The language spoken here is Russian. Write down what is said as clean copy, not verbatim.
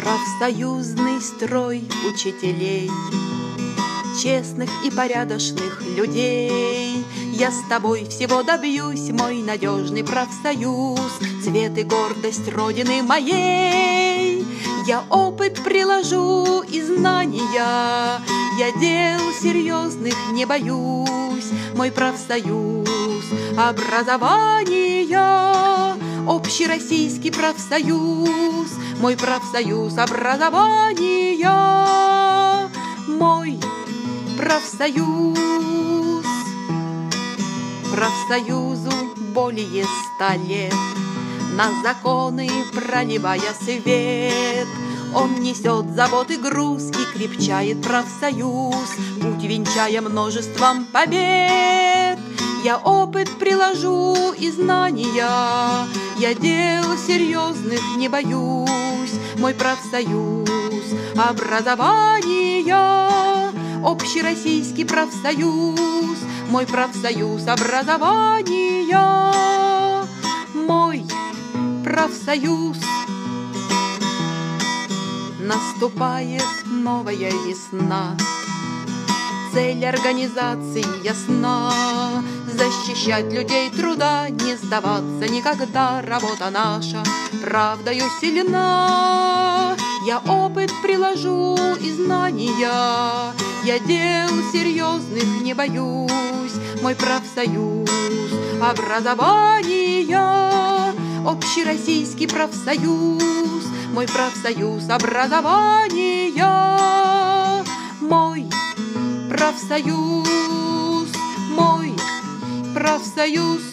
Профсоюзный строй учителей, честных и порядочных людей. Я с тобой всего добьюсь, мой надежный профсоюз, цвет и гордость Родины моей. Я опыт приложу и знания, я дел серьезных не боюсь. Мой профсоюз образования, общероссийский профсоюз, мой профсоюз образования, мой профсоюз. Профсоюзу более 100 лет, на законы проливая свет. Он несет заботы груз и крепчает профсоюз, путь венчая множеством побед. Я опыт приложу и знания, я дел серьезных не боюсь. Мой профсоюз образования, общероссийский профсоюз, мой профсоюз образования, мой профсоюз. Наступает новая весна, цель организации ясна: защищать людей труда, не сдаваться никогда. Работа наша правдою сильна. Я опыт приложу и знания, я дел серьезных не боюсь. Мой профсоюз образования, общероссийский профсоюз, мой профсоюз образования, мой профсоюз, мой профсоюз.